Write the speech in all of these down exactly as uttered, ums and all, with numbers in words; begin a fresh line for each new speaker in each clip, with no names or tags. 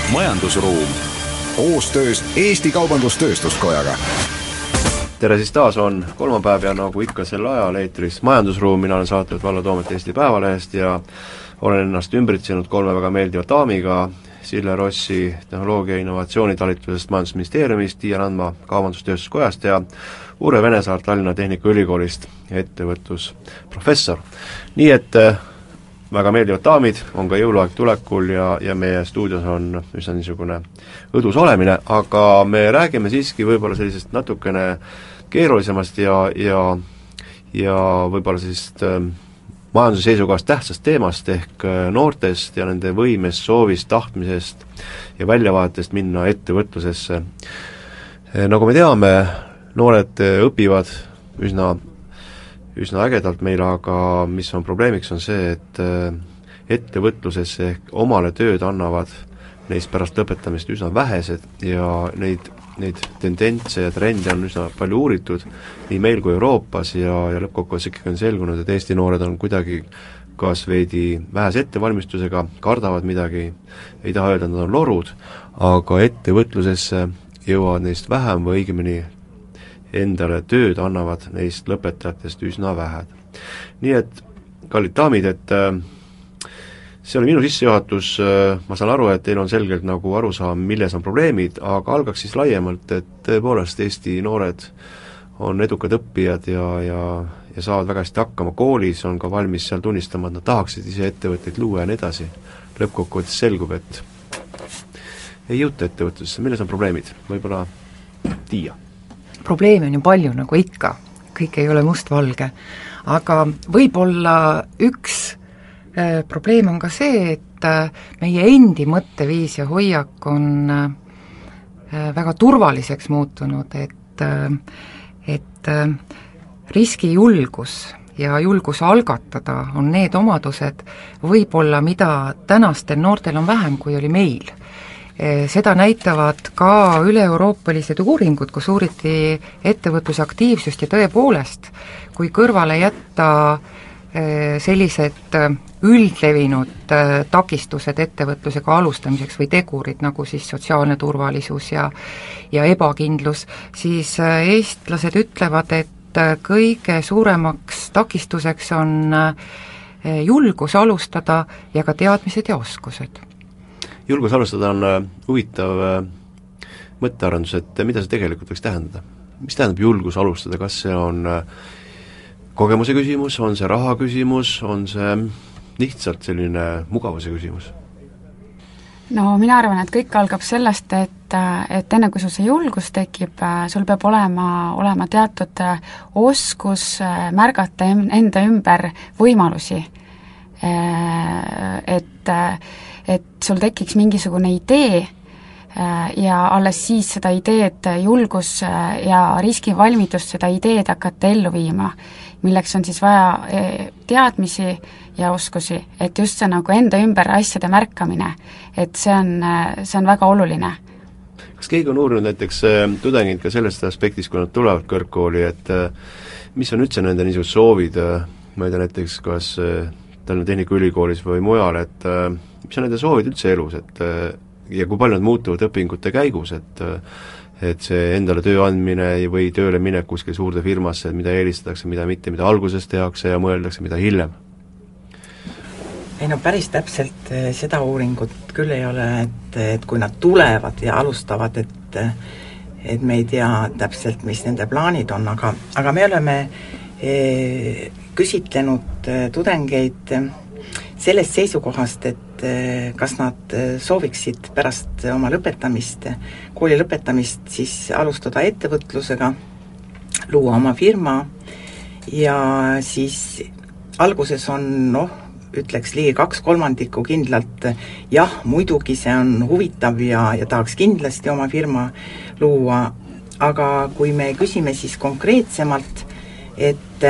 majandusruum koostöös Eesti Kaubandus-Tööstuskojaga.
Tere, siis taas on kolmapäev ja nagu ikka sel ajal eetris majandusruum, mina olen saatejuht Vallo Toomet Eesti Päevalehest ja olen ennast ümbritsenud kolme väga meeldiva daamiga, Sille Rossi tehnoloogia innovatsioonitalitusest Majandusministeeriumist, Tiia Randma Kaubandus-Tööstuskojast ja Urve Venesaar Tallinna Tehnikaülikoolist, ettevõtlusprofessor. Nii et väga meeldivad daamid, on ka jõuluaeg tulekul ja, ja meie stuudios on üsna niisugune õdus olemine, aga me räägime siiski võib-olla sellisest natukene keerulisemast ja, ja, ja võib-olla sellisest äh, majanduse seisukohast tähtsast teemast ehk noortest ja nende võimest, soovist, tahtmisest ja väljavaatest minna ettevõtlusesse. Nagu me teame, noored õpivad üsna, üsna ägedalt meil, aga mis on probleemiks, on see, et ettevõtlusesse ehk omale tööd annavad neist pärast lõpetamist üsna vähesed ja neid neid tendentse ja trende on üsna palju uuritud nii meil kui Euroopas ja, ja lõppkokkuvõttes ikkagi on selgunud, et Eesti noored on kuidagi kas veidi vähese ettevalmistusega, kardavad midagi, ei taha öelda, et nad on lorud, aga ettevõtlusesse jõuavad neist vähem või õigemini endale tööd annavad neist lõpetajatest üsna vähed. Nii et, kallid daamid, et see oli minu sissejuhatus, ma saan aru, et teil on selgelt nagu arusaam, milles on probleemid, aga algaks siis laiemalt, et tõepoolest Eesti noored on edukad õppijad ja, ja, ja saavad väga hästi hakkama koolis, on ka valmis seal tunnistama, et nad tahaksid ise ettevõtteid luua ja nii edasi. Lõppkokkuvõttes selgub, et ei jõuta ettevõtlusesse, milles on probleemid? Võib-olla Tiia?
Probleemi on ju palju, nagu ikka, kõik ei ole mustvalge, aga võib-olla üks probleem on ka see, et meie endi mõtteviis ja hoiak on väga turvaliseks muutunud, et, et riskijulgus ja julgus algatada on need omadused võib-olla, mida tänastel noortel on vähem, kui oli meil. Seda näitavad ka üle-euroopalised uuringud, kus uuriti ettevõtluse aktiivsust ja tõepoolest, kui kõrvale jätta sellised üldlevinud takistused ettevõtlusega alustamiseks või tegurid, nagu siis sotsiaalne turvalisus ja, ja ebakindlus, siis eestlased ütlevad, et kõige suuremaks takistuseks on julgus alustada ja ka teadmised ja oskused.
Julgus alustada on huvitav mõttearendus, et mida see tegelikult võiks tähendada? Mis tähendab julgus alustada, kas see on kogemuse küsimus, on see raha küsimus, on see lihtsalt selline mugavuse küsimus?
No mina arvan, et kõik algab sellest, et, et enne kui sul see julgus tekib, sul peab olema, olema teatud oskus märgata enda ümber võimalusi. Et, et sul tekiks mingisugune idee ja alles siis seda ideed, julgus ja riskivalmidust seda ideed hakata ellu viima, milleks on siis vaja teadmisi ja oskusi, et just see nagu enda ümber asjade märkamine, et see on, see on väga oluline.
Kas keegi on uurinud näiteks tudengid ka sellest aspektist, kui nad tulevad kõrgkooli, et mis on üldse nende niisugused soovid, ma ei tea näiteks kas Tallinna Tehnikaülikoolis või mujal, et mis on nende soovid üldse elus, et ja kui palju nad muutuvad õpingute käigus, et et see endale töö andmine või tööle minek kuskil suurde firmasse, mida eelistatakse, mida mitte, mida alguses tehakse ja mõeldakse, mida hiljem?
Ei no päris täpselt seda uuringut küll ei ole, et, et kui nad tulevad ja alustavad, et, et me ei tea täpselt, mis nende plaanid on, aga, aga me oleme e, küsitlenud tudengeid sellest seisukohast, et kas nad sooviksid pärast oma lõpetamist, kooli lõpetamist siis alustada ettevõtlusega, luua oma firma ja siis alguses on noh, ütleks ligi kaks kolmandikku kindlalt jah, muidugi see on huvitav ja, ja tahaks kindlasti oma firma luua, aga kui me küsime siis konkreetsemalt, et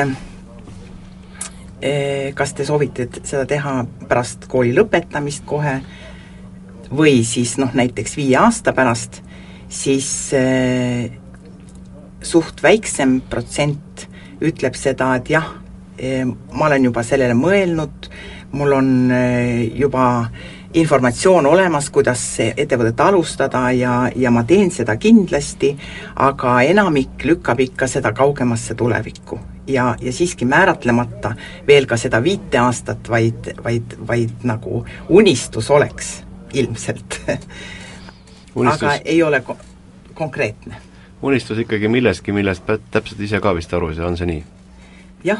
kas te soovite seda teha pärast kooli lõpetamist kohe või siis noh, näiteks viie aasta pärast, siis eh, suht väiksem protsent ütleb seda, et jah, eh, ma olen juba sellele mõelnud, mul on eh, juba informatsioon olemas, kuidas ettevõtet alustada ja, ja ma teen seda kindlasti, aga enamik lükkab ikka seda kaugemasse tulevikku. Ja, ja siiski määratlemata veel ka seda viite aastat, vaid, vaid, vaid nagu unistus oleks ilmselt. Unistus. Aga ei ole ko- konkreetne.
Unistus ikkagi millestki, millest täpselt ise ka vist aru, see on see nii?
Jah.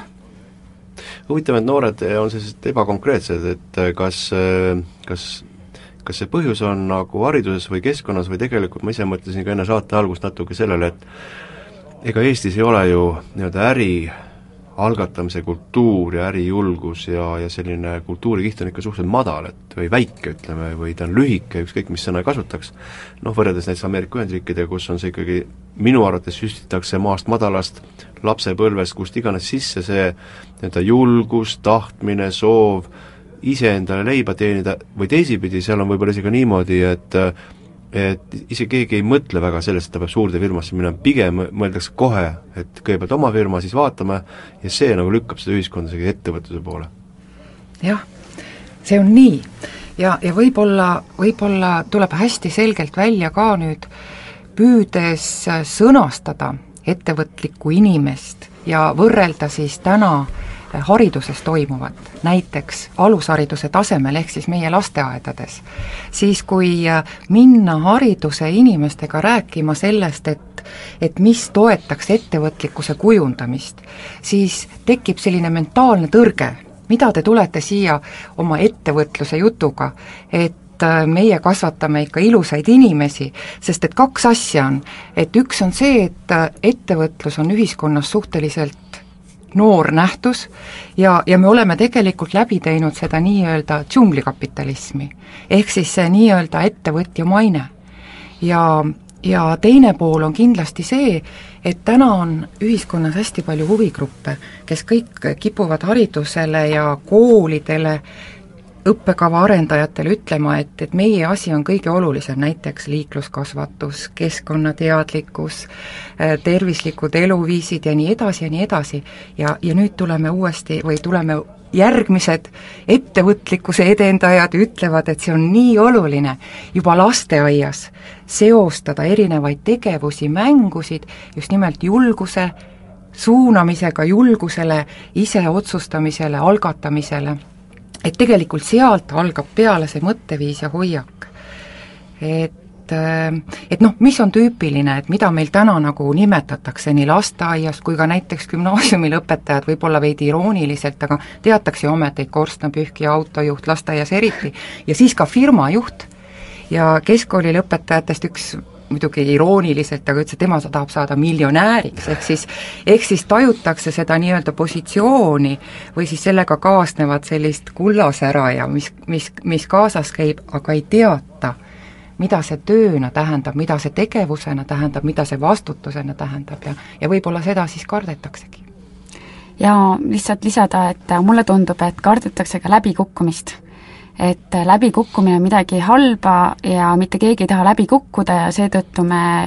Huvitav, et noored on sellised ebakonkreetsed, et kas, kas, kas see põhjus on nagu hariduses või keskkonnas või tegelikult ma ise mõtlesin ka enne saate algust natuke sellele, et ega Eestis ei ole ju nii-öelda äri algatamise kultuur ja ärijulgus ja, ja selline kultuurikiht on ikka suhteliselt madal, et või väike, ütleme, või ta on lühike, ükskõik mis sõna kasutaks. Noh, võrreldes näiteks Ameerika Ühendriikidega, kus on see ikkagi, minu arvates süstitakse maast madalast, lapsepõlvest, kust iganes sisse see nii-öelda julgus, tahtmine, soov iseendale leiba teenida või teisipidi, seal on võib-olla isegi niimoodi, et et ise keegi ei mõtle väga sellest, et ta peab suurde firmasse minema, pigem mõeldakse kohe, et kõigepealt oma firma, siis vaatame, ja see nagu lükkab seda ühiskonda segi ettevõtluse poole.
Jah, see on nii. Ja, ja võib-olla, võib-olla tuleb hästi selgelt välja ka nüüd püüdes sõnastada ettevõtlikku inimest ja võrrelda siis täna hariduses toimuvat, näiteks alushariduse tasemel, ehk siis meie lasteaedades, siis kui minna hariduse inimestega rääkima sellest, et, et mis toetaks ettevõtlikkuse kujundamist, siis tekib selline mentaalne tõrge, mida te tulete siia oma ettevõtluse jutuga, et meie kasvatame ikka ilusaid inimesi, sest et kaks asja on, et üks on see, et ettevõtlus on ühiskonnas suhteliselt noor nähtus ja, ja me oleme tegelikult läbi teinud seda nii-öelda džunglikapitalismi, ehk siis see nii-öelda ettevõtja maine. Ja, ja teine pool on kindlasti see, et täna on ühiskonnas hästi palju huvigruppe, kes kõik kipuvad haridusele ja koolidele õppekava arendajatele ütlema, et, et meie asi on kõige olulisem, näiteks liikluskasvatus, keskkonnateadlikkus, tervislikud eluviisid ja nii edasi ja nii edasi. Ja, ja nüüd tuleme uuesti või tuleme järgmised ettevõtlikkuse edendajad ütlevad, et see on nii oluline juba lasteaias seostada erinevaid tegevusi, mängusid just nimelt julguse suunamisega, julgusele, ise otsustamisele, algatamisele. Et tegelikult sealt algab peale see mõtteviis ja hoiak. Et, et noh, mis on tüüpiline, et mida meil täna nagu nimetatakse nii lasteaias kui ka näiteks gümnaasiumil õpetajad, võib-olla veidi irooniliselt, aga teatakse ju ometeid korstnapühkija, autojuht, lasteaias eriti, ja siis ka firmajuht. Ja keskkooli õpetajatest üks muidugi irooniliselt, aga ütles, et tema tahab saada miljonääriks, ehk siis, ehk siis tajutakse seda nii-öelda positsiooni või siis sellega kaasnevad sellist kullasära ja mis, mis, mis kaasas käib, aga ei teata, mida see tööna tähendab, mida see tegevusena tähendab, mida see vastutusena tähendab ja, ja võib-olla seda siis kardetaksegi.
Ja lihtsalt lisada, et mulle tundub, et kardetakse ka läbikukkumist. Et läbikukkumine on midagi halba ja mitte keegi ei taha läbi kukkuda ja seetõttu me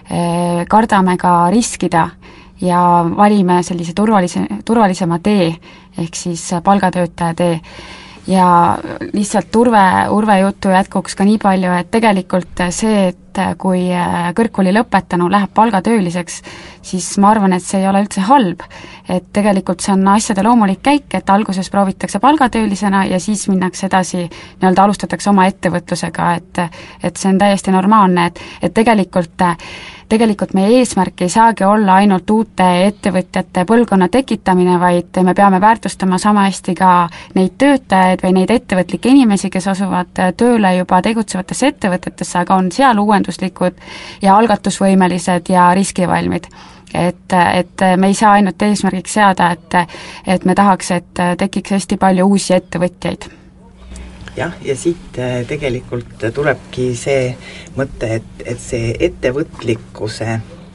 kardame ka riskida ja valime sellise turvalise, turvalisema tee, ehk siis palgatöötaja tee. Ja lihtsalt Urve, Urve jutu jätkuks ka nii palju, et tegelikult see, et kui kõrgkooli lõpetanu läheb palgatööliseks, siis ma arvan, et see ei ole üldse halb. Et tegelikult see on asjade loomulik käik, et alguses proovitakse palgatöölisena ja siis minnakse edasi, nii-öelda alustatakse oma ettevõtlusega, et, et see on täiesti normaalne, et, et tegelikult tegelikult meie eesmärk ei saagi olla ainult uute ettevõtjate põlvkonna tekitamine, vaid me peame väärtustama sama hästi ka neid töötajaid või neid ettevõtlikke inimesi, kes asuvad tööle juba tegutsevatesse ettevõtetesse, aga on seal uuenduslikud ja algatusvõimelised ja riskivalmid. Et, et me ei saa ainult eesmärgiks seada, et, et me tahaks, et tekiks hästi palju uusi ettevõtjaid.
Jah, ja siit tegelikult tulebki see mõte, et, et see ettevõtlikkuse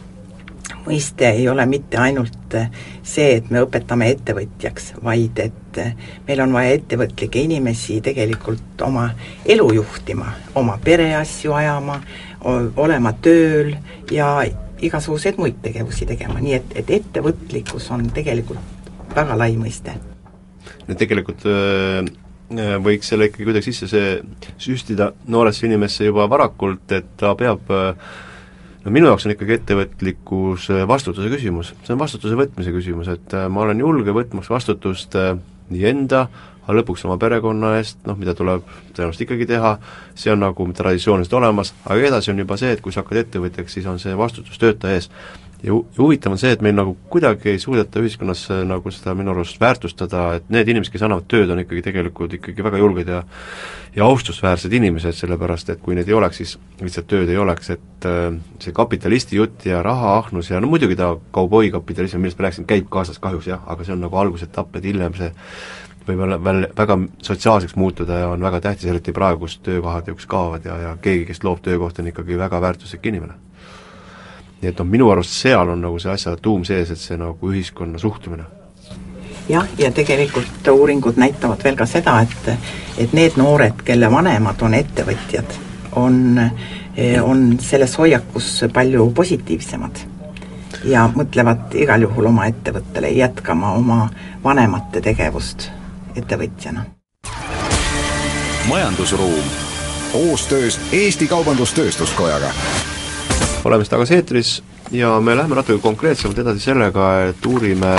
mõiste ei ole mitte ainult see, et me õpetame ettevõtjaks, vaid et meil on vaja ettevõtlikke inimesi tegelikult oma elu juhtima, oma pereasju ajama, olema tööl ja igasuguseid muid tegevusi tegema, nii et, et ettevõtlikkus on tegelikult väga lai mõiste.
Tegelikult võiks selle ikkagi kuidagi sisse see süstida nooresse inimesse juba varakult, et ta peab no minu jaoks on ikkagi ettevõtlikkus vastutuse küsimus, see on vastutuse võtmise küsimus, et ma olen julge võtmaks vastutust nii enda, aga lõpuks oma perekonna eest, noh, mida tuleb tõenäoliselt ikkagi teha, see on nagu traditsiooniliselt olemas, aga edasi on juba see, et kui sa hakkad ettevõtjaks, siis on see vastutus töötaja ees. ja huvitav on see, et meil nagu kuidagi ei suudeta ühiskonnas nagu seda minu arust väärtustada, et need inimesed, kes annavad tööd, on ikkagi tegelikult ikkagi väga julged ja ja austusväärsed inimesed, sellepärast et kui neid ei oleks, siis lihtsalt tööd ei oleks, et see kapitalisti jutt ja rahaahnus ja no muidugi ta kauboi-kapitalism, millest ma rääkisin, käib kaasas kahjus jah, aga see on nagu algusetapp, et hiljem see võib olla veel väga sotsiaalseks muutuda ja on väga tähtis, eriti praegu, kus töökohad üks kaovad ja, ja keegi, kes loob töökohta, on ikkagi väga väärtuslik inimene. Nii et noh, minu arust seal on nagu see asja tuum sees, et see nagu ühiskonna suhtumine.
jah, ja tegelikult uuringud näitavad veel ka seda, et, et need noored, kelle vanemad on ettevõtjad, on, on selles hoiakus palju positiivsemad ja mõtlevad igal juhul oma ettevõttele jätkama oma vanemate tegevust ettevõtjana.
Majandusruum koostöös Eesti Kaubandus-Tööstuskojaga.
Oleme tagasi eetris ja me lähme natuke konkreetsemalt edasi sellega, et uurime,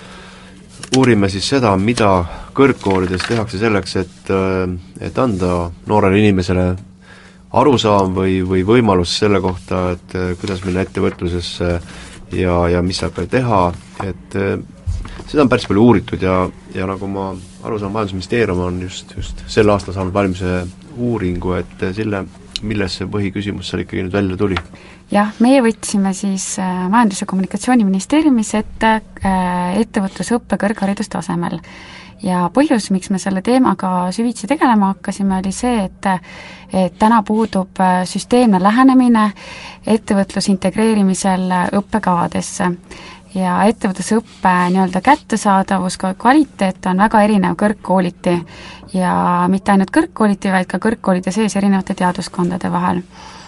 uurime siis seda, mida kõrgkoolides tehakse selleks, et, et anda noorele inimesele arusaam või, või võimalus selle kohta, et kuidas minna ettevõtlusesse ja, ja mis saab teha, et seda on päris palju uuritud ja, ja nagu ma aru saan, Majandusministeerium on just, just sel aastal saanud valmise uuringu, et selle, milles see põhiküsimus seal ikkagi nüüd välja tuli?
jah, meie võtsime siis Majandus- ja Kommunikatsiooniministeeriumis ette ettevõtlusõppe kõrgharidustasemel. Ja põhjus, miks me selle teemaga süvitsi tegelema hakkasime, oli see, et, et täna puudub süsteemne lähenemine ettevõtluse integreerimisel õppekavadesse. Ja ettevõtlusõppe nii-öelda kättesaadavus, ka kvaliteet on väga erinev kõrgkooliti ja mitte ainult kõrgkooliti, vaid ka kõrgkoolide sees erinevate teaduskondade vahel.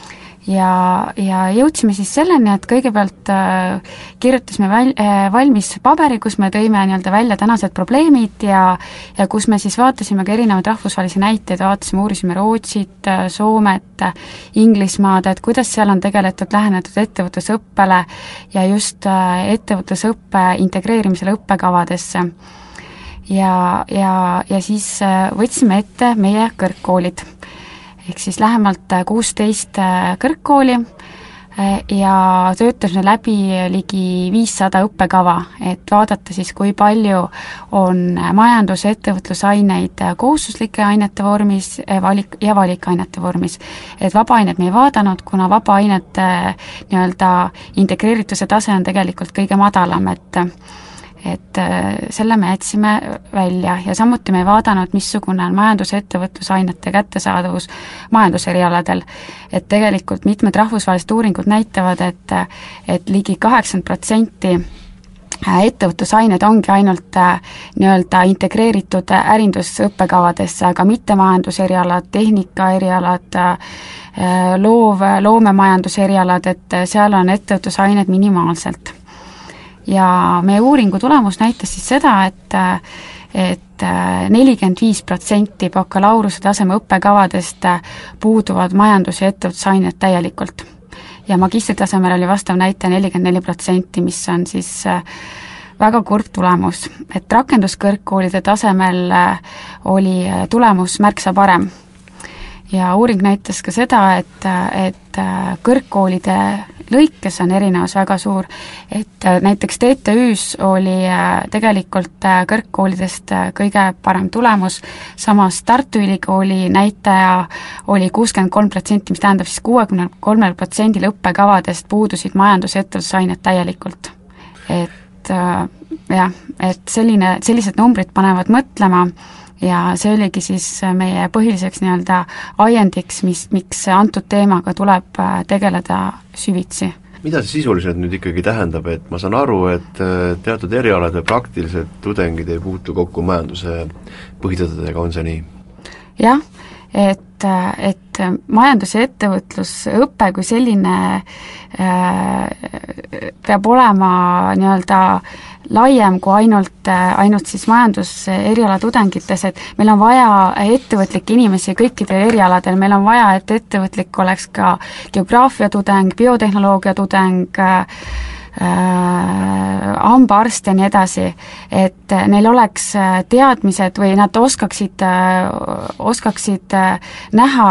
Ja, ja jõudsime siis selleni, et kõigepealt äh, kirjutasime väl, äh, valmis paberi, kus me tõime nii-öelda välja tänased probleemid ja, ja kus me siis vaatasime ka erinevaid rahvusvahelisi näiteid, vaatasime, uurisime Rootsit, Soomet, Inglismaad, et kuidas seal on tegeletud, lähenetud ettevõtlusõppele ja just äh, ettevõtlusõppe integreerimisele õppekavadesse. Ja, ja, ja siis äh, võtsime ette meie kõrgkoolid. Ehk siis lähemalt kuusteist kõrgkooli ja töötasime läbi ligi viissada õppekava, et vaadata siis, kui palju on majandus- ja ettevõtlusaineid kohustuslike ainete vormis valik, ja valikainete vormis. Et vabaained me ei vaadanud, kuna vabaainete nii-öelda integreerituse tase on tegelikult kõige madalam, et et selle me jätsime välja ja samuti me ei vaadanud, missugune on majandus- ja ettevõtlusainete kättesaadavus majanduserialadel. Et tegelikult mitmed rahvusvahelised uuringud näitavad, et, et ligi kaheksakümmend protsenti ettevõtlusained ongi ainult nii-öelda integreeritud ärindusõppekavadesse, aga mitte majanduserialad, tehnikaerialad, loov, loomemajanduserialad, et seal on ettevõtlusained minimaalselt. Ja meie uuringu tulemus näitas siis seda, et et nelikümmend viis protsenti bakalaureuse taseme õppekavadest puuduvad majandus- ja ettevõtlusained täielikult. Ja magistritasemel oli vastav näite nelikümmend neli protsenti, mis on siis väga kurb tulemus. Et rakenduskõrgkoolide tasemel oli tulemus märksa parem. Ja uuring näitas ka seda, et, et kõrgkoolide lõikes on erinevus väga suur, et näiteks T T Ü-s oli tegelikult kõrgkoolidest kõige parem tulemus, samas Tartu Ülikooli näitaja oli kuuskümmend kolm protsenti, mis tähendab siis kuuekümne kolmel protsendil õppekavadest puudusid majandus- ja ettevõtlusained täielikult. Et jah, et selline, sellised numbrid panevad mõtlema ja see oligi siis meie põhiliseks nii-öelda ajendiks, mis, miks antud teemaga tuleb tegeleda süvitsi.
Mida see sisuliselt nüüd ikkagi tähendab, et ma saan aru, et teatud erialade praktilised tudengid ei puutu kokku majanduse põhitõdedega, on see nii?
jah, et, et majandus- ja ettevõtlusõpe kui selline peab olema nii-öelda laiem kui ainult, ainult siis majanduseriala tudengites, et meil on vaja ettevõtlikke inimesi kõikidel erialadel, meil on vaja, et ettevõtlik oleks ka geograafia tudeng, biotehnoloogia tudeng, hambaarst ja nii edasi, et neil oleks teadmised või nad oskaksid, oskaksid näha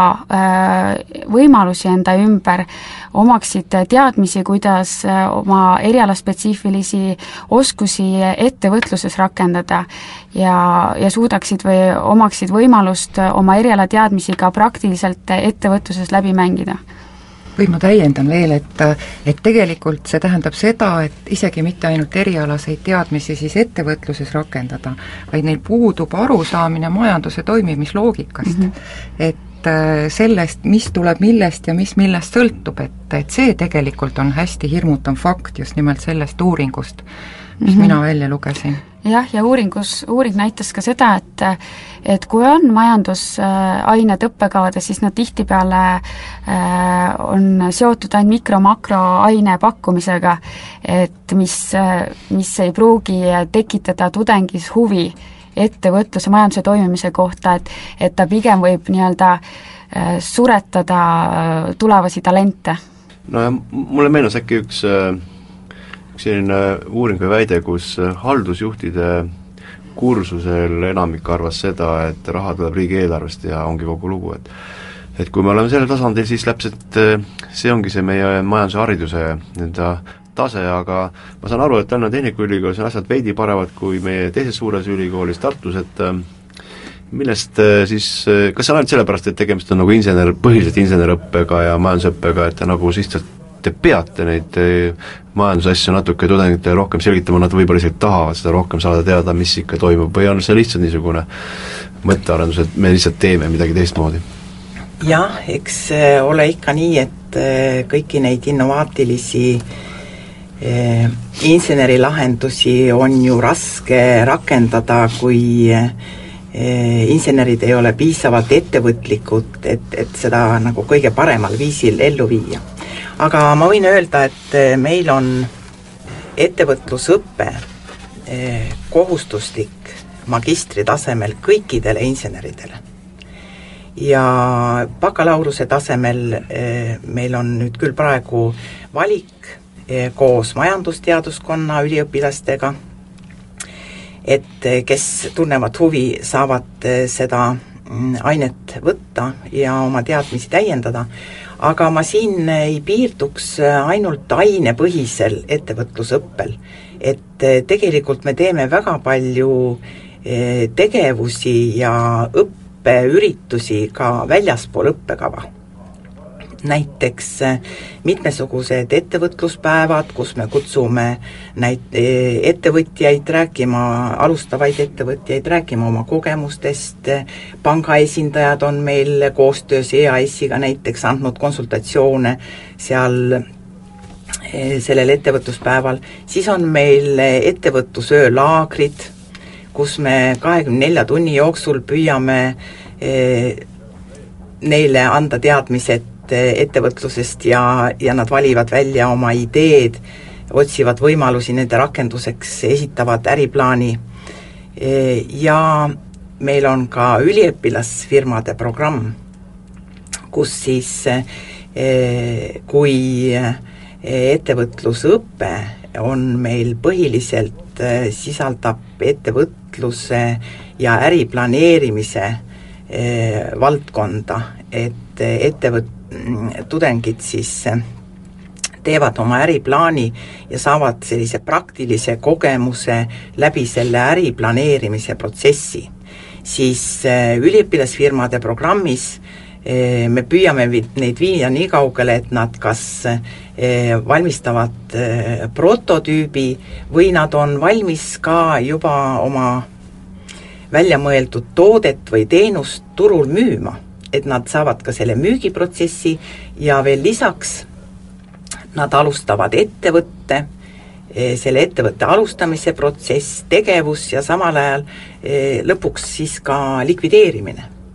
võimalusi enda ümber, omaksid teadmisi, kuidas oma erialaspetsiifilisi oskusi ettevõtluses rakendada ja, ja suudaksid või omaksid võimalust oma erialateadmisi ka praktiliselt ettevõtluses läbi mängida.
või ma täiendan veel, et, et tegelikult see tähendab seda, et isegi mitte ainult erialaseid teadmisi siis ettevõtluses rakendada, vaid neil puudub arusaamine majanduse toimimisloogikast mm. -hmm. et sellest, mis tuleb millest ja mis millest sõltub, et, et see tegelikult on hästi hirmutav fakt just nimelt sellest uuringust, mis mm -hmm. mina välja lugesin.
jah, ja uuringus, uuring näitas ka seda, et et kui on majandusained õppekavades, siis nad tihtipeale äh, on seotud ainult mikro-makroaine pakkumisega, et mis, mis ei pruugi tekitada tudengis huvi ettevõtluse majanduse toimimise kohta, et, et ta pigem võib nii-öelda äh, suretada tulevasi talente.
no ja mulle meenus äkki üks äh... selline uuring või väide, kus haldusjuhtide kursusel enamik arvas seda, et raha tuleb riigieelarvest ja ongi kogu lugu, et et kui me oleme sellel tasandil, siis täpselt see ongi see meie majandushariduse enda tase, aga ma saan aru, et Tallinna Tehnikaülikoolis on asjad veidi paremad kui meie teises suures ülikoolis Tartus, et millest siis, kas see on ainult sellepärast, et tegemist on nagu insener, põhiliselt insenerõppega ja majandusõppega, et ta nagu lihtsalt te peate neid majandusasju natuke tudengitele rohkem selgitama, nad võib-olla isegi tahavad seda rohkem saada teada, mis ikka toimub, või on see lihtsalt niisugune mõttearendus, et me lihtsalt teeme midagi teistmoodi?
jah, eks ole ikka nii, et kõiki neid innovaatilisi eh, insenerilahendusi on ju raske rakendada, kui eh, insenerid ei ole piisavalt ettevõtlikud, et, et seda nagu kõige paremal viisil ellu viia. Aga ma võin öelda, et meil on ettevõtlusõpe kohustuslik magistri tasemel kõikidele inseneridele. Ja bakalaureuse tasemel meil on nüüd küll praegu valik koos majandusteaduskonna üliõpilastega, et kes tunnevad huvi, saavad seda ainet võtta ja oma teadmisi täiendada, aga ma siin ei piirduks ainult ainepõhisel ettevõtlusõppel, et tegelikult me teeme väga palju tegevusi ja õppeüritusi ka väljaspool õppekava. Näiteks mitmesugused ettevõtluspäevad, kus me kutsume näit- ettevõtjaid rääkima, alustavaid ettevõtjaid rääkima oma kogemustest, pangaesindajad on meil koostöös E A S-iga näiteks andnud konsultatsioone seal sellel ettevõtluspäeval, siis on meil ettevõtlusöölaagrid, kus me kahekümne nelja tunni jooksul püüame neile anda teadmised ettevõtlusest ja, ja nad valivad välja oma ideed, otsivad võimalusi nende rakenduseks, esitavad äriplaani ja meil on ka üliõpilasfirmade programm, kus siis kui ettevõtlusõpe on meil põhiliselt, sisaldab ettevõtluse ja äriplaneerimise valdkonda, et ettevõt-, tudengid siis teevad oma äriplaani ja saavad sellise praktilise kogemuse läbi selle äriplaneerimise protsessi. Siis üliõpilasfirmade programmis me püüame neid viia nii kaugele, et nad kas valmistavad prototüübi või nad on valmis ka juba oma välja mõeldud toodet või teenust turul müüma, et nad saavad ka selle müügiprotsessi ja veel lisaks nad alustavad ettevõtte, selle ettevõtte alustamise protsess, tegevus ja samal ajal lõpuks siis ka likvideerimine.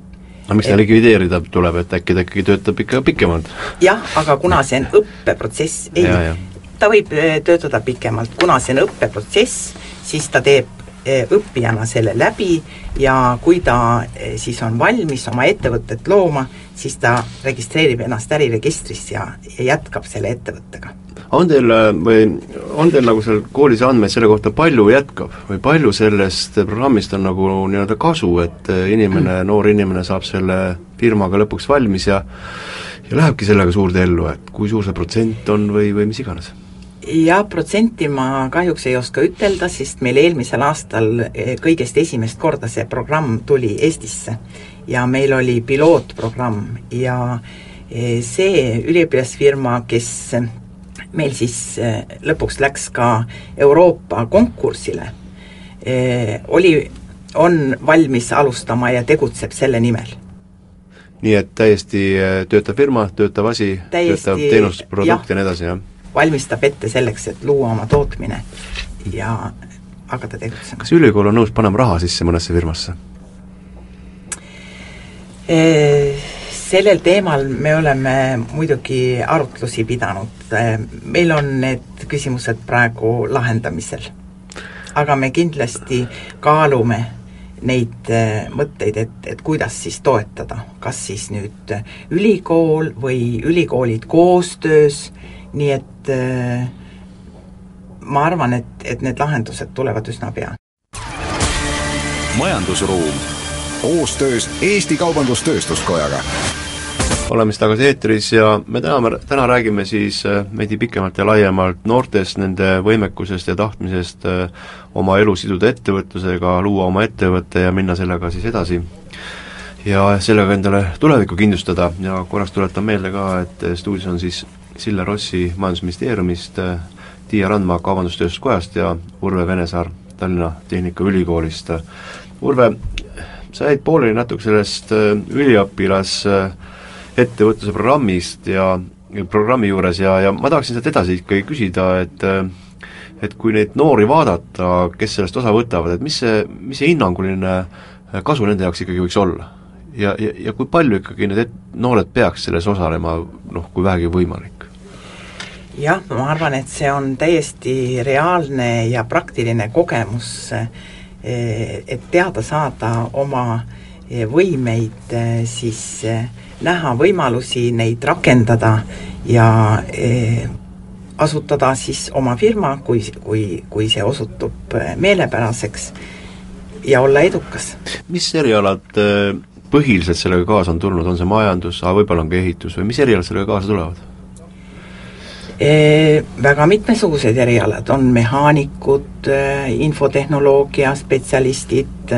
aga miks ta likvideerida tuleb, et äkki ta ikkagi töötab ikka pikemalt?
jah, aga kuna see on õppeprotsess, ei,
ja, ja.
ta võib töötada pikemalt, kuna see on õppeprotsess, siis ta teeb õppijana selle läbi ja kui ta siis on valmis oma ettevõtet looma, siis ta registreerib ennast äriregistris ja, ja jätkab selle ettevõttega.
On teil, või on teil nagu seal koolis andmeid selle kohta, palju jätkab või palju sellest programmist on nagu nii-öelda kasu, et inimene, noor inimene saab selle firmaga lõpuks valmis ja ja lähebki sellega suurde ellu, et kui suur see protsent on või, või mis iganes?
Ja protsenti ma kahjuks ei oska ütelda, sest meil eelmisel aastal kõigest esimest korda see programm tuli Eestisse ja meil oli pilootprogramm ja see üliõpilasfirma, kes meil siis lõpuks läks ka Euroopa konkursile, oli, on valmis alustama ja tegutseb selle nimel.
Nii et täiesti töötav firma, töötav asi, täiesti, töötav teenus, produkt ja nii edasi, jah?
Valmistab ette selleks, et luua oma tootmine ja hakata tegutsema.
Kas ülikool on nõus panema raha sisse mõnesse firmasse?
Sellel teemal me oleme muidugi arutlusi pidanud. Meil on need küsimused praegu lahendamisel. Aga me kindlasti kaalume neid mõtteid, et, et kuidas siis toetada. Kas siis nüüd ülikool või ülikoolid koostöös, nii et äh, ma arvan, et, et need lahendused tulevad üsna pea.
Majandusruum koostöös Eesti Kaubandus-Tööstuskojaga.
Oleme siis tagasi eetris ja me täna, täna räägime siis meidi pikemalt ja laiemalt noortest, nende võimekusest ja tahtmisest oma elu siduda ettevõtlusega, luua oma ettevõtte ja minna sellega siis edasi. Ja sellega endale tulevikku kindlustada ja korraks tuletan meelde ka, et stuudios on siis Sille Rossi Majandusministeeriumist, Tiia Randma Kaubandus-Tööstuskojast ja Urve Venesaar Tallinna Tehnikaülikoolist. Urve, sa jäid pooleli natuke sellest üliõpilas ettevõtluse programmist ja programmi juures ja, ja ma tahaksin sealt edasi ikkagi küsida, et et kui neid noori vaadata, kes sellest osa võtavad, et mis see, mis see hinnanguline kasu nende jaoks ikkagi võiks olla? Ja, ja, ja kui palju ikkagi need noored peaks selles osalema, noh, kui vähegi võimalik?
Jah, ma arvan, et see on täiesti reaalne ja praktiline kogemus, et teada saada oma võimeid, siis näha võimalusi, neid rakendada ja asutada siis oma firma, kui, kui, kui see osutub meelepäraseks ja olla edukas.
Mis erialad põhiliselt sellega kaasa on tulnud, on see majandus, aga võib-olla on ka ehitus või mis erialad sellega kaasa tulevad?
E, väga mitmesugused erialad, on mehaanikud, infotehnoloogia spetsialistid,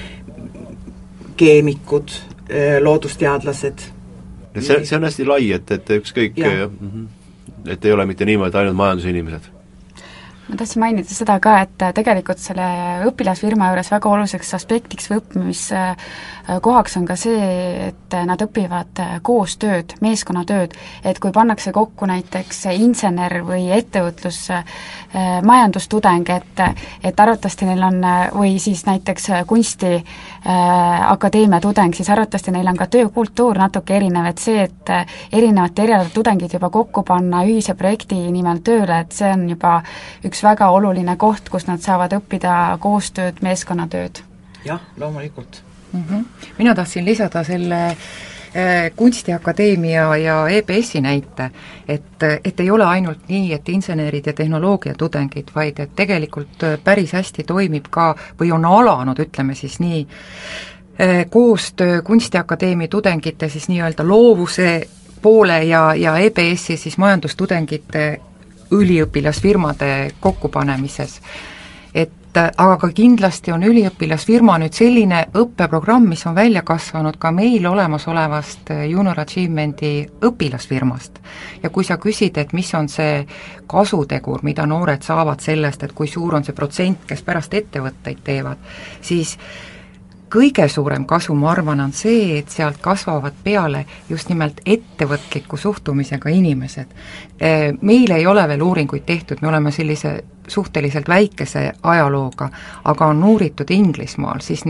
keemikud, loodusteadlased.
See, see on hästi lai, et, et ükskõik, et ei ole mitte niimoodi ainult majandusinimesed.
Ma tahtsin mainida seda ka, et tegelikult selle õpilasfirma juures väga oluliseks aspektiks või õppimiskohaks on ka see, et nad õpivad koostööd, meeskonnatööd, et kui pannakse kokku näiteks insener või ettevõtlus majandustudeng, et, et arvatavasti neil on, või siis näiteks kunsti akadeemia tudeng, siis arvatavasti neil on ka töökultuur natuke erinev, et see, et erinevate erialade tudengid juba kokku panna ühise projekti nimel tööle, et see on juba üks väga oluline koht, kus nad saavad õppida koostööd, meeskonnatööd.
Jah, loomulikult.
Mm-hmm. Mina tahtsin lisada selle äh, kunstiakadeemia ja E B S-i näite, et, et ei ole ainult nii, et insenerid ja tehnoloogia tudengid, vaid et tegelikult päris hästi toimib ka, või on alanud, ütleme siis nii, äh, koostöö kunstiakadeemia tudengite siis nii-öelda loovuse poole ja, ja E B S-i siis majandustudengite üliõpilasfirmade kokkupanemises. Et aga ka kindlasti on üliõpilasfirma nüüd selline õppeprogramm, mis on välja kasvanud ka meil olemasolevast Junior Achievementi õpilasfirmast. Ja kui sa küsid, et mis on see kasutegur, mida noored saavad sellest, et kui suur on see protsent, kes pärast ettevõtteid teevad, siis kõige suurem kasu, ma arvan, on see, et sealt kasvavad peale just nimelt ettevõtliku suhtumisega inimesed. Meil ei ole veel uuringuid tehtud, me oleme sellise suhteliselt väikese ajalooga, aga on uuritud Inglismaal, siis nüüd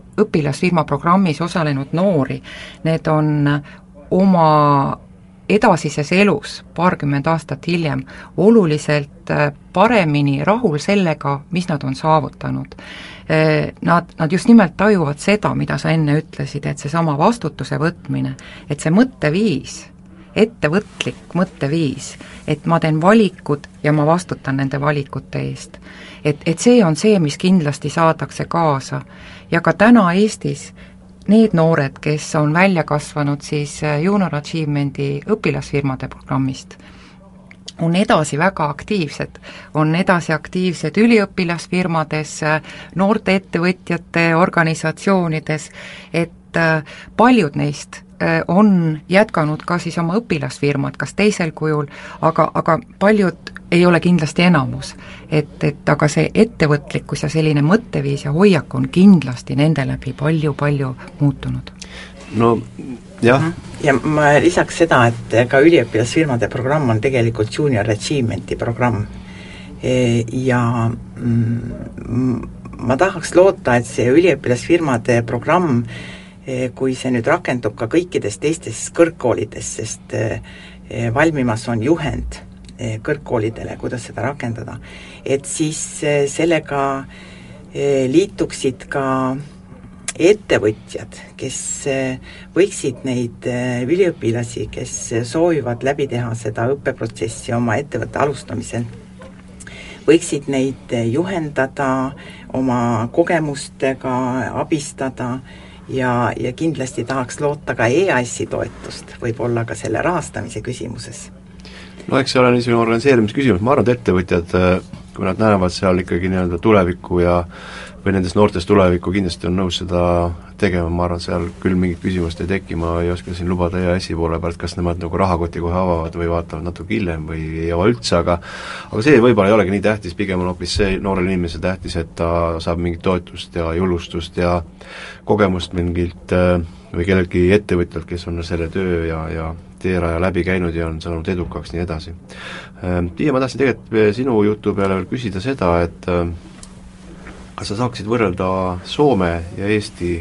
õpilasfirma programmis osalenud noori, need on oma edasises elus paarkümmend aastat hiljem oluliselt paremini rahul sellega, mis nad on saavutanud. Nad, nad just nimelt tajuvad seda, mida sa enne ütlesid, et seesama vastutuse võtmine, et see mõtteviis, ettevõtlik mõtteviis, et ma teen valikud ja ma vastutan nende valikute eest. Et, et see on see, mis kindlasti saadakse kaasa. Ja ka täna Eestis need noored, kes on välja kasvanud siis Junior Achievement'i õpilasfirmade programmist, on edasi väga aktiivsed, on edasi aktiivsed üliõpilasfirmades, noorte ettevõtjate organisatsioonides, et paljud neist on jätkanud ka siis oma õpilasfirmad, kas teisel kujul, aga, aga paljud ei ole kindlasti enamus. Et, et aga see ettevõtlikkus ja selline mõtteviis ja hoiak on kindlasti nende läbi palju-palju muutunud.
No jah.
Ja ma lisaks seda, et ka üliõpilasfirmade programm on tegelikult Junior Achievement'i programm. Ja ma tahaks loota, et see üliõpilasfirmade programm, kui see nüüd rakendub ka kõikides teistes kõrgkoolides, sest valmimas on juhend kõrgkoolidele, kuidas seda rakendada, et siis sellega liituksid ka ettevõtjad, kes võiksid neid üliõpilasi, kes soovivad läbi teha seda õppeprotsessi oma ettevõtte alustamisel, võiksid neid juhendada, oma kogemustega abistada ja, ja kindlasti tahaks loota ka E A S-i toetust, võib-olla ka selle rahastamise küsimuses.
No eks see ole niisugune organiseerimise küsimus, ma arvan, et ettevõtjad, kui nad näevad seal ikkagi nii-öelda tulevikku ja või nendest noortest tulevikku, kindlasti on nõus seda tegema, ma arvan, seal küll mingit küsimust ei teki, ma ei oska siin lubada E A S-i poole pealt, kas nemad nagu rahakoti kohe avavad või vaatavad natuke hiljem või ei ava üldse, aga aga see võib-olla ei olegi nii tähtis, pigem on hoopis see noorele inimesele tähtis, et ta saab mingit toetust ja julgustust ja kogemust mingilt või kellelgi ettevõtjalt, kes on selle töö ja, ja teeraja läbi käinud ja on saanud edukaks, nii edasi. Tiia, ma tahtsin tegelikult sinu jutu peale veel küsida seda, et kas sa saaksid võrrelda Soome ja Eesti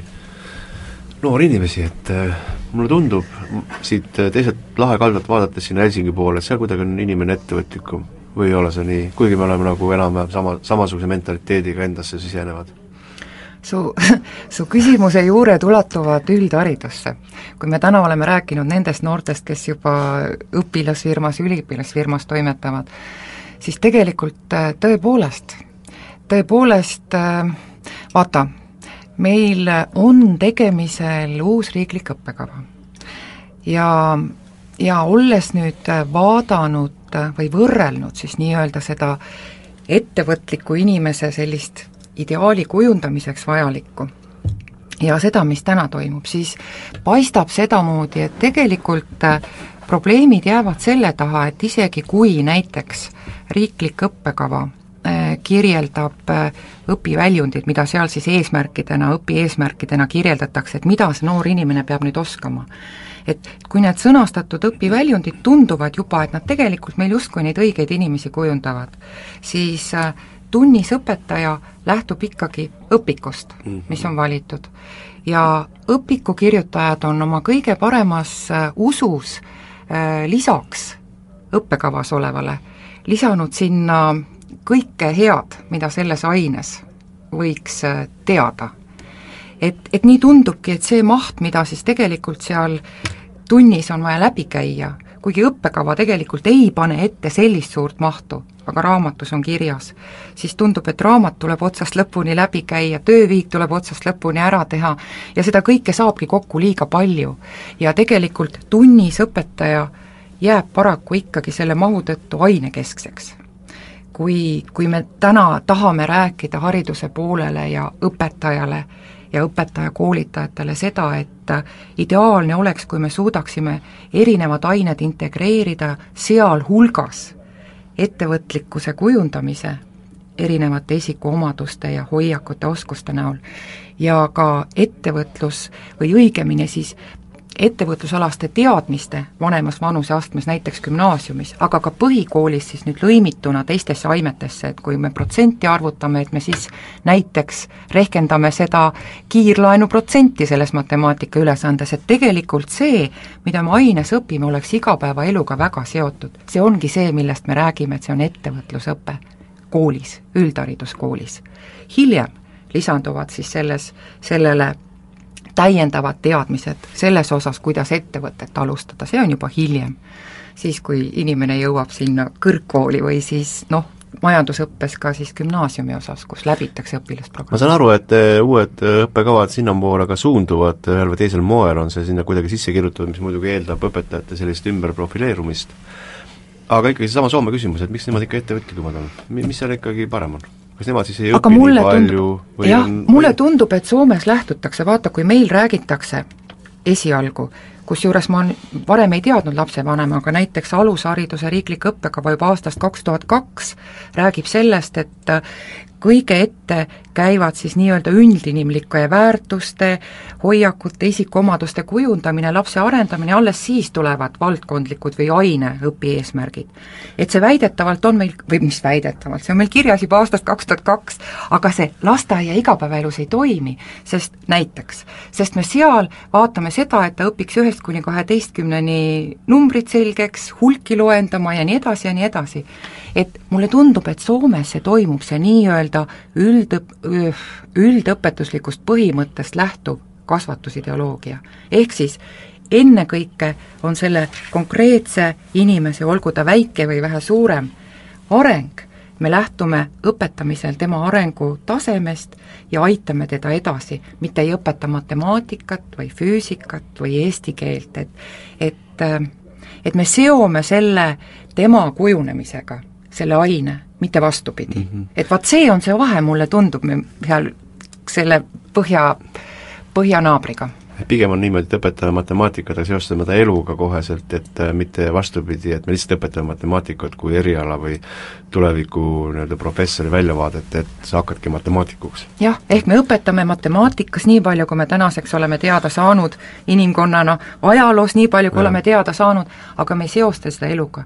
noori inimesi, et mulle tundub siit teiselt lahekaldalt vaadates sinna Helsingi poole, et seal kuidagi on inimene ettevõtlikum või ei ole see nii, kuigi me oleme nagu enam sama, samasuguse mentaliteediga endasse sisenevad?
Su, su küsimuse juured ulatuvad üldharidusse. Kui me täna oleme rääkinud nendest noortest, kes juba õpilasfirmas, üliõpilasfirmas toimetavad, siis tegelikult tõepoolest, tõepoolest vaata, meil on tegemisel uus riiklik õppekava. Ja, ja olles nüüd vaadanud või võrrelnud siis nii-öelda seda ettevõtliku inimese sellist ideaali kujundamiseks vajalikku ja seda, mis täna toimub, siis paistab sedamoodi, et tegelikult probleemid jäävad selle taha, et isegi kui näiteks riiklik õppekava kirjeldab õpiväljundid, mida seal siis eesmärkidena, õpieesmärkidena kirjeldatakse, et mida see noor inimene peab nüüd oskama. Et kui need sõnastatud õpiväljundid tunduvad juba, et nad tegelikult meil justkui neid õigeid inimesi kujundavad, siis tunnis õpetaja lähtub ikkagi õpikust, mis on valitud. Ja õpiku kirjutajad on oma kõige paremas usus äh, lisaks õppekavas olevale lisanud sinna kõike head, mida selles aines võiks teada. Et, et nii tundubki, et see maht, mida siis tegelikult seal tunnis on vaja läbi käia, kuigi õppekava tegelikult ei pane ette sellist suurt mahtu, aga raamatus on kirjas, siis tundub, et raamat tuleb otsast lõpuni läbi käia, tööviik tuleb otsast lõpuni ära teha ja seda kõike saabki kokku liiga palju. Ja tegelikult tunnis õpetaja jääb paraku ikkagi selle mahu tõttu ainekeskseks. Kui, kui me täna tahame rääkida hariduse poolele ja õpetajale ja õpetaja koolitajatele seda, et ideaalne oleks, kui me suudaksime erinevad ained integreerida, seal hulgas ettevõtlikkuse kujundamise erinevate isikuomaduste ja hoiakute oskuste näol ja ka ettevõtlus või õigemini siis ettevõtlusalaste teadmiste vanemas vanuseastmes, näiteks gümnaasiumis, aga ka põhikoolis siis nüüd lõimituna teistesse ainetesse, et kui me protsenti arvutame, et me siis näiteks rehkendame seda kiirlaenu protsenti selles matemaatika ülesandes, et tegelikult see, mida me aines õpime, oleks igapäevaeluga väga seotud. See ongi see, millest me räägime, et see on ettevõtlusõpe koolis, üldhariduskoolis. Hiljem lisanduvad siis selles, sellele täiendavad teadmised selles osas, kuidas ettevõtet alustada, see on juba hiljem. Siis, kui inimene jõuab sinna kõrgkooli või siis noh, majandusõppes ka siis gümnaasiumi osas, kus läbitakse õpilasprogramm.
Ma saan aru, et uued õppekavad sinnapoole ka suunduvad, ühel või teisel moel on see sinna kuidagi sisse kirjutatud, mis muidugi eeldab õpetajate sellist ümberprofileerumist. Aga ikkagi see sama Soome küsimus, et miks nemad ikka ettevõtlikumad on? Mis seal ikkagi parem on? Kas nemad siis ei
aga
õpi
mulle
nii palju
tundub,
või
jah,
on,
mulle
või...
tundub, et Soomes lähtutakse, vaata, kui meil räägitakse esialgu, kusjuures ma varem ei teadnud lapsevanema, aga näiteks alushariduse riiklik õppekava juba aastast kaks tuhat kaks räägib sellest, et kõige ette käivad siis nii-öelda üldinimlike väärtuste, hoiakute, isikuomaduste kujundamine, lapse arendamine, alles siis tulevad valdkondlikud või aine õpieesmärgid. Et see väidetavalt on meil, või mis väidetavalt, see on meil kirjas juba aastast kaks tuhat kaks, aga see lasteaia igapäevaelus ei toimi, sest näiteks, sest me seal vaatame seda, et ta õpiks ühest kuni kaheteistkümneni numbrid selgeks, hulki loendama ja nii edasi ja nii edasi. Et mulle tundub, et Soomes see toimub, see nii-öelda üldõp-, üldõpetuslikust põhimõttest lähtuv kasvatusideoloogia. Ehk siis ennekõike on selle konkreetse inimese, olgu ta väike või vähe suurem, areng, me lähtume õpetamisel tema arengu tasemest ja aitame teda edasi, mitte ei õpeta matemaatikat või füüsikat või eesti keelt, et, et, et me seome selle tema kujunemisega, selle aine, mitte vastupidi mm. -hmm. Et vaat see on see vahe, mulle tundub, me seal selle põhja, põhjanaabriga.
Pigem on niimoodi, et õpetame matemaatikat ja seostame ta eluga koheselt, et mitte vastupidi, et me lihtsalt õpetame matemaatikat kui eriala või tuleviku nii-öelda professori väljavaadet, et sa hakkadki matemaatikuks.
jah, ehk me õpetame matemaatikas nii palju, kui me tänaseks oleme teada saanud inimkonnana, ajaloos nii palju, kui ja. oleme teada saanud, aga me ei seosta seda eluga.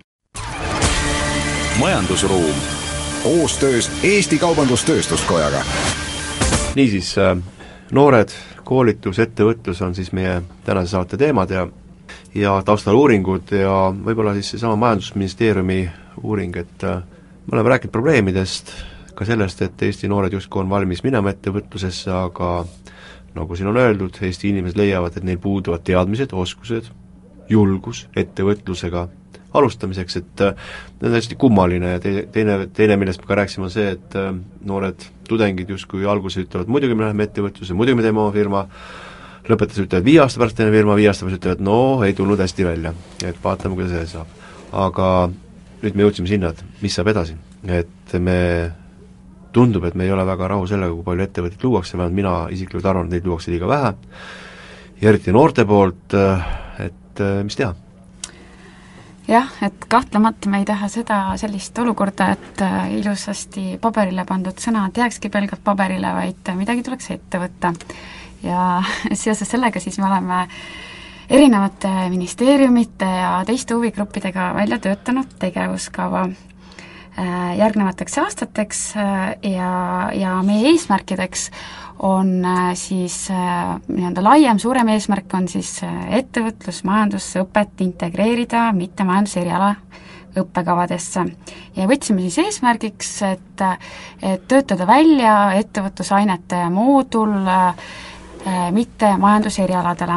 Majandusruum koostöös Eesti Kaubandus-Tööstuskojaga.
Niisiis, noored, koolitus, ettevõtlus on siis meie tänase saate teemad ja ja taustal uuringud ja võib-olla siis seesama Majandusministeeriumi uuring, et me oleme rääkinud probleemidest, ka sellest, et Eesti noored justkui on valmis minema ettevõtlusesse, aga nagu siin on öeldud, Eesti inimesed leiavad, et neil puuduvad teadmised, oskused, julgus ettevõtlusega alustamiseks, et need on hästi kummaline ja te, teine, teine, millest me ka rääksime, on see, et noored tudengid justkui alguses ütlevad, muidugi me läheme ettevõtluse, muidugi me teeme oma firma, lõpetas ütlevad viie aasta pärast teeme firma, viie aasta pärast ütlevad, no ei tulnud hästi välja, et vaatame, kuidas see saab. Aga nüüd me jõudsime sinna, et mis saab edasi, et me tundub, et me ei ole väga rahul sellega, kui palju ettevõtteid luuakse, vähemalt mina isiklikult arvan, et neid luuakse liiga vähe, ja eriti noorte poolt, et mis teha?
jah, et kahtlemata me ei taha seda sellist olukorda, et ilusasti paberile pandud sõnad jääkski pelgalt paberile, vaid midagi tuleks ette võtta. Ja seoses sellega siis me oleme erinevate ministeeriumite ja teiste huvigruppidega välja töötanud tegevuskava järgnevateks aastateks ja, ja meie eesmärkideks on siis nii-öelda laiem, suurem eesmärk on siis ettevõtlus, majandusõpet integreerida mitte majanduseriala õppekavadesse. Ja võtsime siis eesmärgiks, et, et töötada välja ettevõtlusainete moodul mitte majanduserialadele.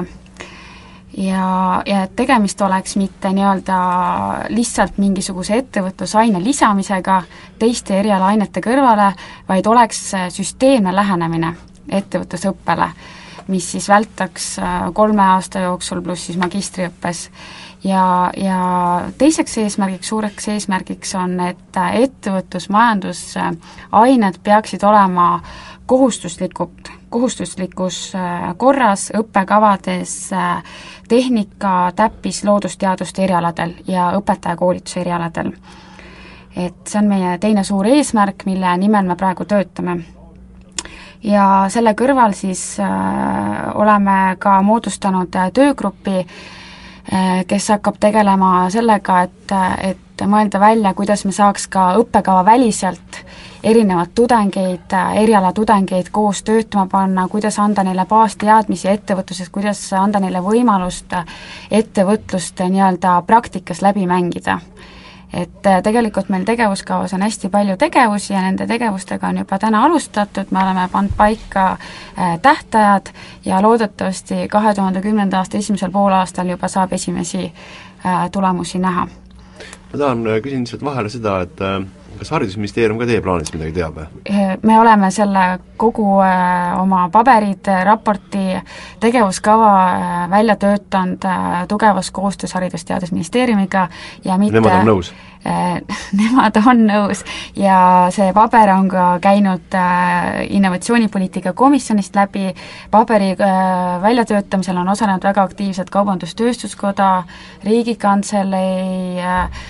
Ja, ja et tegemist oleks mitte nii-öelda lihtsalt mingisuguse ettevõtlusaine lisamisega teiste erialaainete kõrvale, vaid oleks süsteemne lähenemine ettevõtlusõppele, mis siis vältaks kolme aasta jooksul pluss siis magistriõppes. Ja, ja teiseks eesmärgiks, suureks eesmärgiks on, et ettevõtlus, majandusained peaksid olema kohustuslikud, kohustuslikus korras õppekavades tehnika, täppis, loodusteaduste erialadel ja õpetajakoolituse erialadel. Et see on meie teine suur eesmärk, mille nimel me praegu töötame. ja selle kõrval siis äh, oleme ka moodustanud töögrupi, kes hakkab tegelema sellega, et, et mõelda välja, kuidas me saaks ka õppekava väliselt erinevad tudengeid, erialatudengeid koos töötama panna, kuidas anda neile baasteadmisi ettevõtlusest, kuidas anda neile võimalust ettevõtlust nii-öelda praktikas läbi mängida. Et tegelikult meil tegevuskavas on hästi palju tegevusi ja nende tegevustega on juba täna alustatud, me oleme pannud paika tähtajad ja loodetavasti kahe tuhande kümnenda aasta esimesel poolaastal juba saab esimesi tulemusi näha.
Ma tahan küsin lihtsalt vahele seda, et kas Haridusministeerium ka teie plaanis midagi teab?
Me oleme selle kogu oma paberid, raporti, tegevuskava välja töötanud tugevas koostöös Haridus-Teadusministeeriumiga ja mitte
Nemad on nõus?
Nemad on nõus ja see paber on ka käinud innovatsioonipoliitika komisjonist läbi, paberi väljatöötamisel on osalenud väga aktiivselt Kaubandus-Tööstuskoda, Riigikantselei,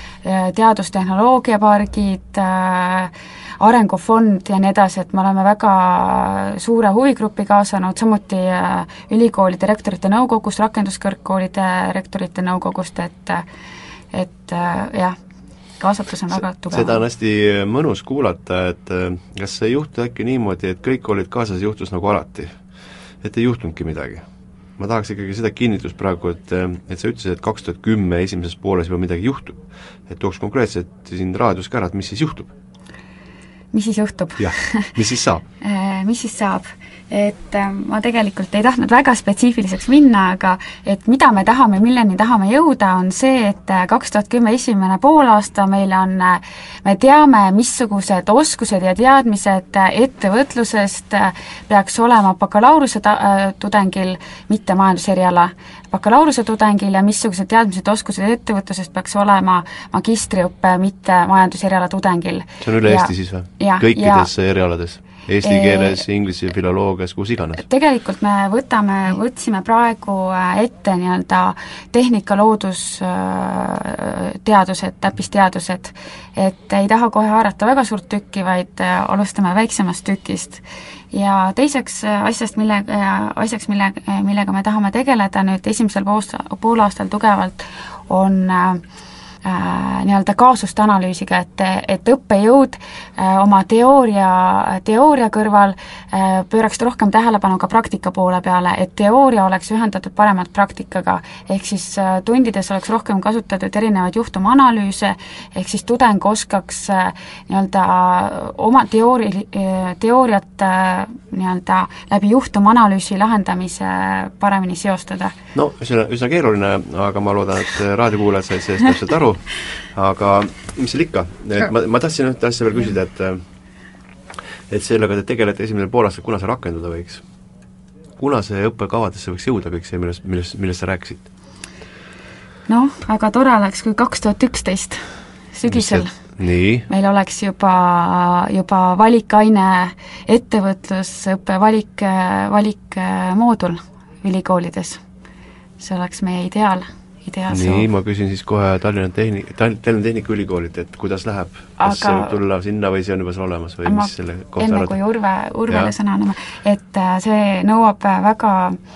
teadustehnoloogiapargid, arengufond ja nii edasi, et me oleme väga suure huvigrupi kaasanud, samuti ülikoolide rektorite nõukogust, rakenduskõrgkoolide rektorite nõukogust, et et jah, kaasatus on väga tugev.
Seda on hästi mõnus kuulata, et kas see juhtu äkki niimoodi, et kõik olid kaasas, juhtus nagu alati? Et ei juhtunudki midagi? Ma tahaks ikkagi seda kinnitust praegu, et, et sa ütlesid, et kaks tuhat kümme esimeses pooles juba midagi juhtub. Et tooks konkreetselt siin raadios ka ära, et mis siis juhtub?
Mis siis juhtub?
Jah, mis siis saab?
Mis siis saab? Et ma tegelikult ei tahtnud väga spetsiifiliseks minna, aga et mida me tahame, milleni tahame jõuda, on see, et kaks tuhat kümme esimene poolaasta meil on, me teame, missugused oskused ja teadmised ettevõtlusest peaks olema bakalaureuse tudengil, mitte majanduseriala, bakalaureuse tudengil ja missugused teadmised oskused ettevõtlusest peaks olema magistriõppe, mitte majanduseriala tudengil.
See on üle
ja,
Eesti siis või?
Ja,
kõikides
ja,
erialades? Eesti keeles, inglise, filoloogias, kus iganes?
Tegelikult me võtame, võtsime praegu ette nii-öelda tehnika, loodus, teadused, täppisteadused, et ei taha kohe haarata väga suurt tükki, vaid alustame väiksemast tükist. Ja teiseks asjast, mille, asjaks, mille, millega me tahame tegeleda nüüd esimesel poolaastal tugevalt, on Äh, nii-öelda kaasuste analüüsiga, et, et õppejõud äh, oma teooria, teooria kõrval äh, pööraks rohkem tähelepanu ka praktika poole peale, et teooria oleks ühendatud paremalt praktikaga, ehk siis äh, tundides oleks rohkem kasutatud erinevaid juhtumanalüüse, ehk siis tudeng oskaks äh, nii-öelda oma teoori, teooriat äh, nii-öelda läbi juhtumanalüüsi lahendamise paremini seostada.
No, see on üsna keeruline, aga ma loodan, et raadiokuulajad said sellest täpselt aru, aga mis seal ikka, et ma, ma tahtsin ühte asja veel küsida, et et sellega te tegelete esimene poolaastal, kuna see rakenduda võiks? Kuna see õppekavadesse võiks jõuda kõik see, millest, millest, millest sa rääkisid?
Noh, väga tore oleks, kui kaks tuhat üksteist sügisel
nii? Meil
oleks juba, juba valikaine ettevõtlusõppe valik, valikmoodul ülikoolides. See oleks meie ideaal. Ideaal
nii, soov. Ma küsin siis kohe Tallinna Tehnik-, Tallinna Tehnikaülikoolilt, et kuidas läheb? Kas aga see võib tulla sinna või see on juba seal olemas või mis selle kohta
enne
arvata?
kui Urve, Urvele sõna anname, et see nõuab väga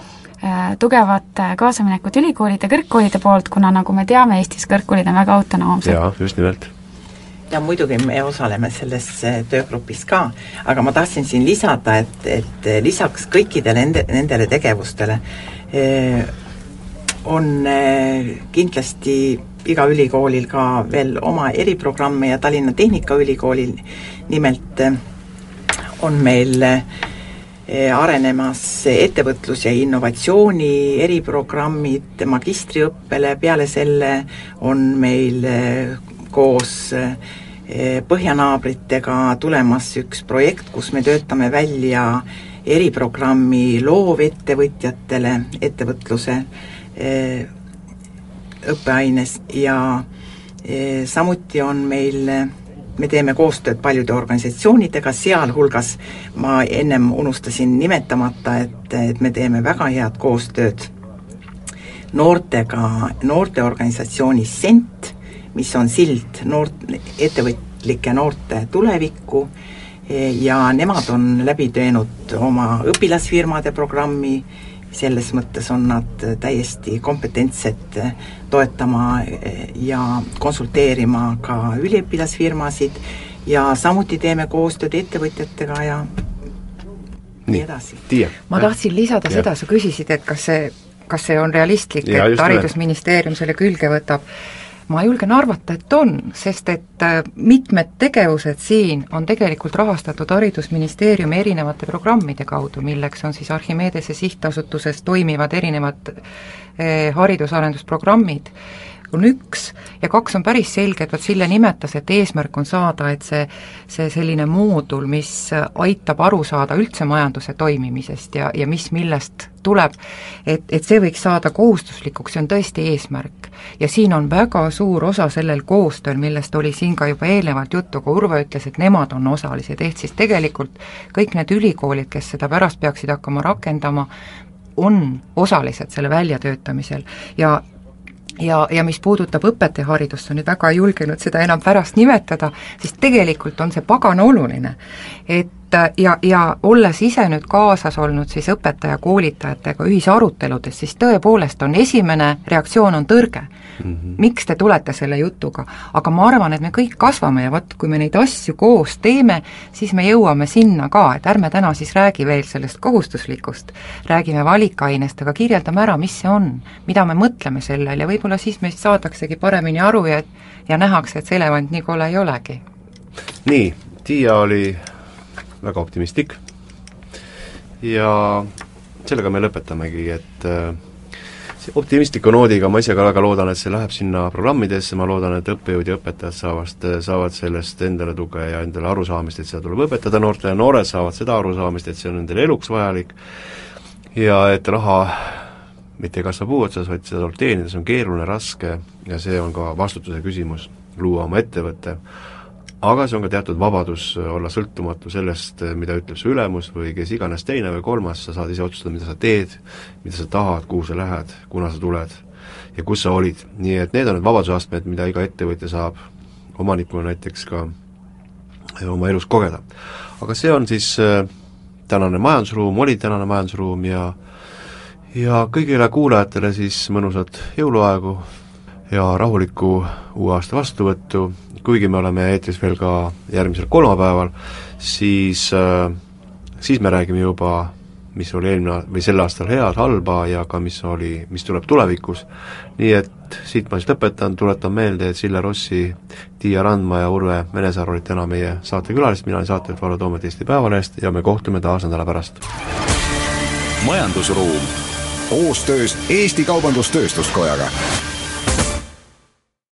tugevat kaasaminekut ülikoolide, kõrgkoolide poolt, kuna nagu me teame, Eestis kõrgkoolid on väga autonoomsed.
Jaa, just nimelt.
Ja muidugi me osaleme selles töögrupis ka, aga ma tahtsin siin lisada, et, et lisaks kõikidele nende, nendele tegevustele eh, on eh, kindlasti iga ülikoolil ka veel oma eriprogramme ja Tallinna Tehnikaülikoolil nimelt eh, on meil eh, arenemas ettevõtlus- ja innovatsiooni eriprogrammid magistriõppele, peale selle on meil eh, koos põhjanaabritega tulemas üks projekt, kus me töötame välja eriprogrammi loovettevõtjatele ettevõtluse õppeaines ja samuti on meil, me teeme koostööd paljude organisatsioonidega, sealhulgas ma ennem unustasin nimetamata, et, et me teeme väga head koostööd noortega, noorteorganisatsiooni Sent, mis on sild noort, ettevõtlike noorte tulevikku ja nemad on läbi teinud oma õpilasfirmade programmi, selles mõttes on nad täiesti kompetentsed toetama ja konsulteerima ka üliõpilasfirmasid ja samuti teeme koostööd ettevõtjatega ja nii edasi.
Ma tahtsin lisada ja. seda, sa küsisid, et kas see, kas see on realistlik, ja, et haridusministeerium selle külge võtab. Ma julgen arvata, et on, sest et mitmed tegevused siin on tegelikult rahastatud haridusministeeriumi erinevate programmide kaudu, milleks on siis Archimedese sihtasutuses toimivad erinevad eh, haridusarendusprogrammid, on üks ja kaks on päris selge, et Sille nimetas, et eesmärk on saada, et see, see selline moodul, mis aitab aru saada üldse majanduse toimimisest ja, ja mis millest tuleb, et, et see võiks saada kohustuslikuks, see on tõesti eesmärk. Ja siin on väga suur osa sellel koostööl, millest oli siin ka juba eelnevalt juttu, kui Urve ütles, et nemad on osalised, ehk siis tegelikult kõik need ülikoolid, kes seda pärast peaksid hakkama rakendama, on osalised selle väljatöötamisel ja Ja, ja mis puudutab õpetajaharidust, on nüüd väga julgenud seda enam pärast nimetada, siis tegelikult on see pagana oluline. Et ja, ja olles ise nüüd kaasas olnud siis õpetaja koolitajatega ühisaruteludes, siis tõepoolest on esimene reaktsioon on tõrge. Mm-hmm. Miks te tulete selle jutuga? Aga ma arvan, et me kõik kasvame ja vaat, kui me neid asju koos teeme, siis me jõuame sinna ka, et ärme täna siis räägi veel sellest kohustuslikust, räägime valikainest, aga kirjeldame ära, mis see on, mida me mõtleme sellel ja võib-olla siis meist saadaksegi paremini aru ja, ja nähakse, et see elevant nii kole ei olegi.
Nii, Tiia oli väga optimistlik ja sellega me lõpetamegi, et optimistliku noodiga ma ise ka väga loodan, et see läheb sinna programmidesse, ma loodan, et õppejõud ja õpetajad saavad, saavad sellest endale tuge ja endale arusaamist, et seda tuleb õpetada noortele, noored saavad seda arusaamist, et see on endale eluks vajalik ja et raha mitte ei kasva puu otsas, vaid seda tuleb teenida, see on keeruline, raske ja see on ka vastutuse küsimus, luua oma ettevõtte, aga see on ka teatud vabadus olla sõltumatu sellest, mida ütleb su ülemus või kes iganes teine või kolmas, sa saad ise otsustada, mida sa teed, mida sa tahad, kuhu sa lähed, kuna sa tuled ja kus sa olid. Nii et need on need vabadusastmed, mida iga ettevõtja saab omanikuna näiteks ka oma elus kogeda. Aga see on siis tänane majandusruum, oli tänane majandusruum ja ja kõigile kuulajatele siis mõnusat jõuluaegu ja rahulikku uue aasta vastuvõttu, kuigi me oleme eetris veel ka järgmisel kolmapäeval, siis, siis me räägime juba, mis oli eelmine või sel aastal head, halba ja ka mis oli, mis tuleb tulevikus. Nii et siit ma siis lõpetan, tuletan meelde, et Sille Rossi, Tiia Randma ja Urve Menesaar olid täna meie saatekülalist, mina olen saatejuht Vallo Toomet Eesti Päevalehest ja me kohtume taas nädala pärast.
Majandusruum koostöös Eesti Kaubandus-Tööstuskojaga.